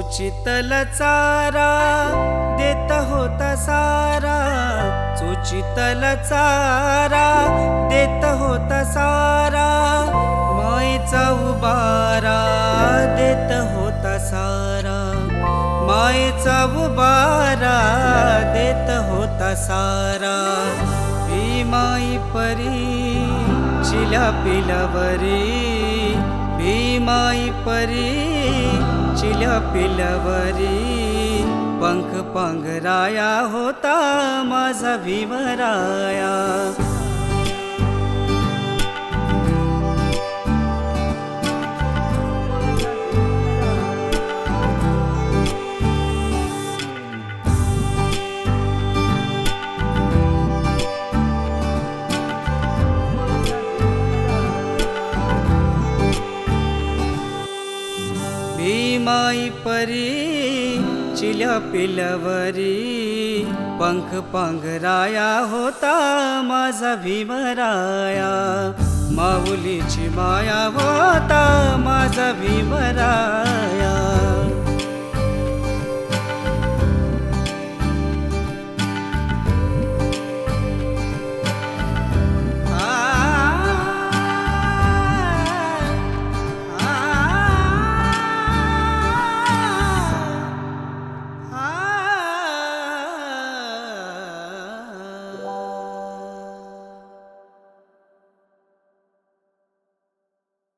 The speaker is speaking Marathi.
चोचितल चारा देत होता सारा, चोचितल चारा देत होता सारा, मायेचा उबारा देत होता सारा, मायेचा उबारा देत होता सारा. ही माई परी चिल्या पिलावरी, ही माई परी चिल्या पिलावरी, पंख पांघराया होता माझा भीमराया. माई परी चिल्या पिलावरी, पंख पांघराया होता माझा भीमराया. माऊलीची माया होता माझा भीमराया.